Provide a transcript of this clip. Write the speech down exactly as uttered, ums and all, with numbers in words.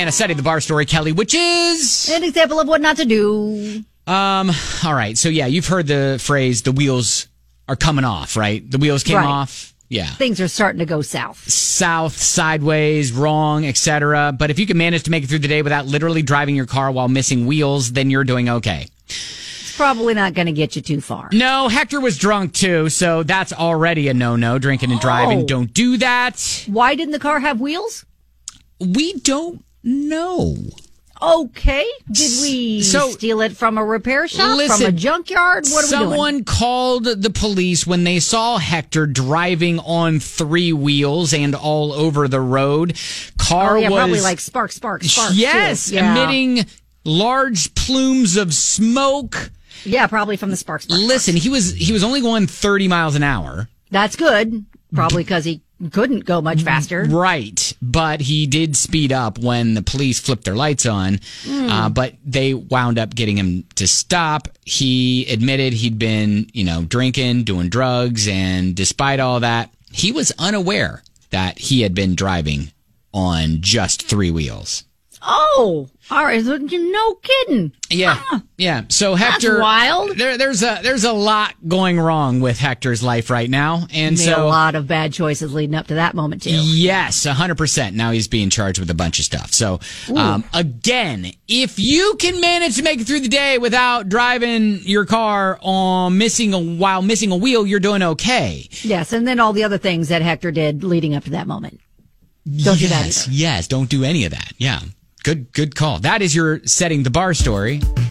and a setting the bar story, Kelly, which is an example of what not to do. Um, all right. So, yeah, you've heard the phrase, the wheels are coming off, right? The wheels came right. off. Yeah. Things are starting to go south. South, sideways, wrong, et cetera. But if you can manage to make it through the day without literally driving your car while missing wheels, then you're doing okay. It's probably not going to get you too far. No, Hector was drunk, too, so that's already a no-no. Drinking and driving, oh. don't do that. Why didn't the car have wheels? We don't know. Okay. Did we so, steal it from a repair shop? Listen, from a junkyard? What are we doing? Someone called the police when they saw Hector driving on three wheels and all over the road. Car oh, yeah, was probably like spark, spark, spark. Yes, yeah. emitting large plumes of smoke. Yeah, probably from the spark, spark. Listen, spark. he was he was only going thirty miles an hour. That's good. Probably because he couldn't go much faster. Right. But he did speed up when the police flipped their lights on. Mm. Uh, but they wound up getting him to stop. He admitted he'd been, you know, drinking, doing drugs. And despite all that, he was unaware that he had been driving on just three wheels. Oh, all right. No kidding. Yeah, huh. yeah. So Hector, that's wild. There, there's a there's a lot going wrong with Hector's life right now, and Made so a lot of bad choices leading up to that moment too. Yes, a hundred percent. Now he's being charged with a bunch of stuff. So um, again, if you can manage to make it through the day without driving your car on missing a while missing a wheel, you're doing okay. Yes, and then all the other things that Hector did leading up to that moment. Don't yes, do that either. Yes, don't do any of that. Yeah. Good, good call. That is your setting the bar story.